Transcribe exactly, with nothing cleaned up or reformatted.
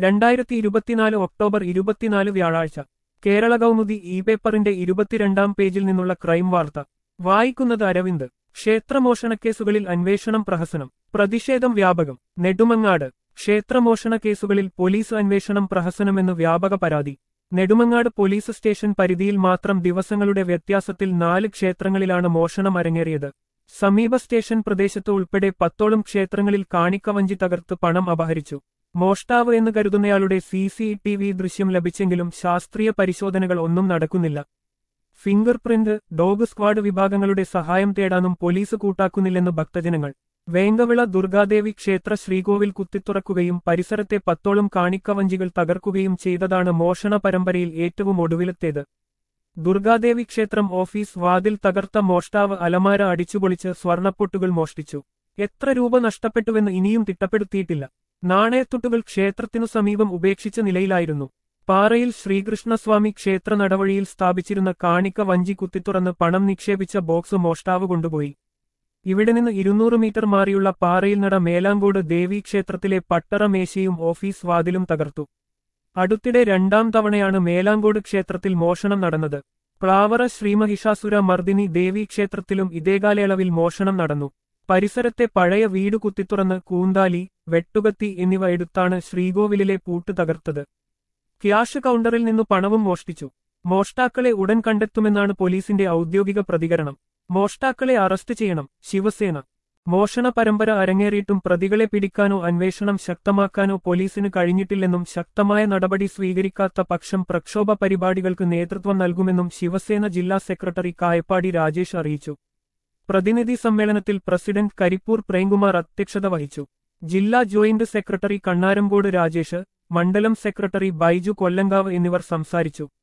രണ്ടായിരത്തി ഇരുപത്തിനാല് ഒക്ടോബർ ഇരുപത്തിനാല് വ്യാഴാഴ്ച കേരള കൗമുദി ഇ പേപ്പറിന്റെ ഇരുപത്തിരണ്ടാം പേജിൽ നിന്നുള്ള ക്രൈം വാർത്ത വായിക്കുന്നത് അരവിന്ദ്. ക്ഷേത്രമോഷണക്കേസുകളിൽ അന്വേഷണം പ്രഹസനം, പ്രതിഷേധം വ്യാപകം. നെടുമങ്ങാട് ക്ഷേത്രമോഷണ കേസുകളിൽ പോലീസ് അന്വേഷണം പ്രഹസനമെന്ന് വ്യാപക പരാതി. നെടുമങ്ങാട് പോലീസ് സ്റ്റേഷൻ പരിധിയിൽ മാത്രം ദിവസങ്ങളുടെ വ്യത്യാസത്തിൽ നാല് ക്ഷേത്രങ്ങളിലാണ് മോഷണം അരങ്ങേറിയത്. സമീപ സ്റ്റേഷൻ പ്രദേശത്ത് ഉൾപ്പെടെ പത്തോളം ക്ഷേത്രങ്ങളിൽ കാണിക്കവഞ്ചി തകർത്ത് പണം അപഹരിച്ചു. മോഷ്ടാവ് എന്ന് കരുതുന്നയാളുടെ സി സി ടി വി ദൃശ്യം ലഭിച്ചെങ്കിലും ശാസ്ത്രീയ പരിശോധനകൾ ഒന്നും നടക്കുന്നില്ല. ഫിംഗർ പ്രിന്റ്, ഡോഗ് സ്ക്വാഡ് വിഭാഗങ്ങളുടെ സഹായം തേടാനും പോലീസ് കൂട്ടാക്കുന്നില്ലെന്ന് ഭക്തജനങ്ങൾ. വേങ്കവിള ദുർഗാദേവി ക്ഷേത്ര ശ്രീകോവിൽ കുത്തിത്തുറക്കുകയും പരിസരത്തെ പത്തോളം കാണിക്കവഞ്ചികൾ തകർക്കുകയും ചെയ്തതാണ് മോഷണ പരമ്പരയിൽ ഏറ്റവും ഒടുവിലത്തേത്. ദുർഗാദേവി ക്ഷേത്രം ഓഫീസ് വാതിൽ തകർത്ത മോഷ്ടാവ് അലമാര അടിച്ചുപൊളിച്ച് സ്വർണപ്പൊട്ടുകൾ മോഷ്ടിച്ചു. എത്ര രൂപ നഷ്ടപ്പെട്ടുവെന്ന് ഇനിയും തിട്ടപ്പെടുത്തിയിട്ടില്ല. നാണയത്തുട്ടുകൾ ക്ഷേത്രത്തിനു സമീപം ഉപേക്ഷിച്ച നിലയിലായിരുന്നു. പാറയിൽ ശ്രീകൃഷ്ണസ്വാമി ക്ഷേത്ര നടവഴിയിൽ സ്ഥാപിച്ചിരുന്ന കാണിക്ക വഞ്ചി കുത്തിത്തുറന്ന് പണം നിക്ഷേപിച്ച ബോക്സ് മോഷ്ടാവ് കൊണ്ടുപോയി. ഇവിടെ നിന്ന് ഇരുന്നൂറ് മീറ്റർ മാറിയുള്ള പാറയിൽ നട മേലാങ്കോട് ദേവീക്ഷേത്രത്തിലെ പട്ടറ മേശയും ഓഫീസ് വാതിലും തകർത്തു. അടുത്തിടെ രണ്ടാം തവണയാണ് മേലാങ്കോട് ക്ഷേത്രത്തിൽ മോഷണം നടന്നത്. പ്ലാവറ ശ്രീമഹിഷാസുര മർദിനി ദേവീക്ഷേത്രത്തിലും ഇതേകാലയളവിൽ മോഷണം നടന്നു. പരിസരത്തെ പഴയ വീട് കുത്തിത്തുറന്ന് കൂന്താലി, വെട്ടുകത്തി എന്നിവ എടുത്താണ് ശ്രീകോവിലിലെ പൂട്ട് തകർത്തത്. ക്യാഷ് കൗണ്ടറിൽ നിന്നു പണവും മോഷ്ടിച്ചു. മോഷ്ടാക്കളെ ഉടൻ കണ്ടെത്തുമെന്നാണ് പോലീസിന്റെ ഔദ്യോഗിക പ്രതികരണം. മോഷ്ടാക്കളെ അറസ്റ്റ് ചെയ്യണം ശിവസേന. മോഷണ പരമ്പര അരങ്ങേറിയിട്ടും പ്രതികളെ പിടിക്കാനോ അന്വേഷണം ശക്തമാക്കാനോ പോലീസിന് കഴിഞ്ഞിട്ടില്ലെന്നും ശക്തമായ നടപടി സ്വീകരിക്കാത്ത പക്ഷം പ്രക്ഷോഭ പരിപാടികൾക്ക് നേതൃത്വം നൽകുമെന്നും ശിവസേന ജില്ലാ സെക്രട്ടറി കായപ്പാടി രാജേഷ് അറിയിച്ചു. പ്രതിനിധി സമ്മേളനത്തിൽ പ്രസിഡന്റ് കരിപ്പൂർ പ്രേംകുമാർ അധ്യക്ഷത വഹിച്ചു. ജില്ലാ ജോയിന്റ് സെക്രട്ടറി കണ്ണാരംകോട് രാജേഷ്, മണ്ഡലം സെക്രട്ടറി ബൈജു കൊല്ലങ്കാവ് എന്നിവർ സംസാരിച്ചു.